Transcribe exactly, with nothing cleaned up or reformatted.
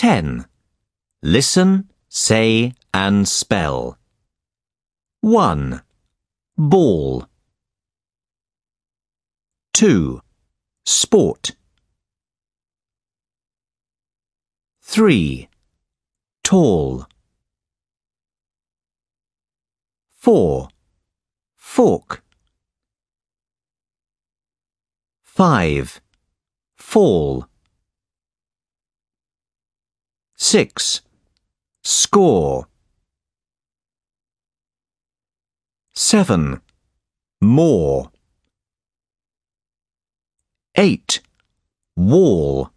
ten. Listen, say and spell. one. Ball. two. Sport. three. Tall. four. Fork. five. Fall. six. Score. seven. More. eight. Wall.